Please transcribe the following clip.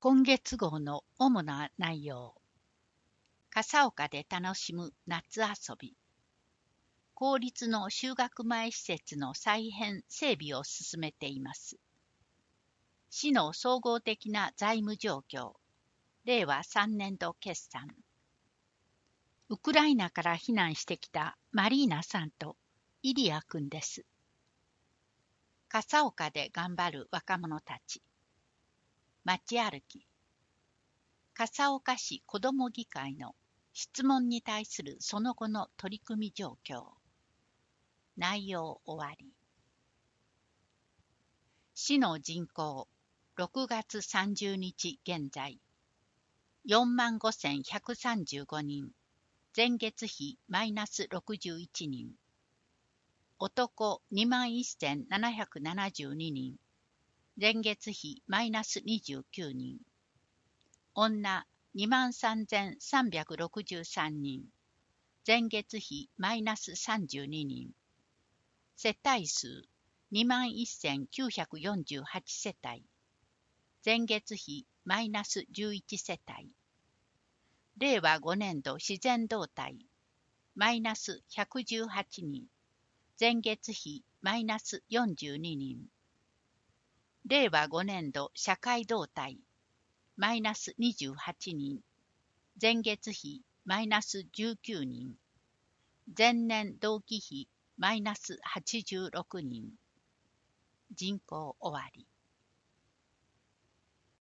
今月号の主な内容。笠岡で楽しむ夏遊び。公立の就学前施設の再編整備を進めています。市の総合的な財務状況。令和3年度決算。ウクライナから避難してきたマリーナさんとイリア君です。笠岡で頑張る若者たち。街歩き。笠岡市子ども議会の質問に対するその後の取り組み状況。内容終わり。市の人口、6月30日現在、45,135人、前月比マイナス61人。男21,772人、前月比マイナス29人。女23,363人、前月比マイナス32人。世帯数21,948世帯、前月比マイナス11世帯。令和5年度自然動態、マイナス118人、前月比マイナス42人。令和5年度社会動態、マイナス28人、前月比マイナス19人、前年同期比マイナス86人。人口終わり。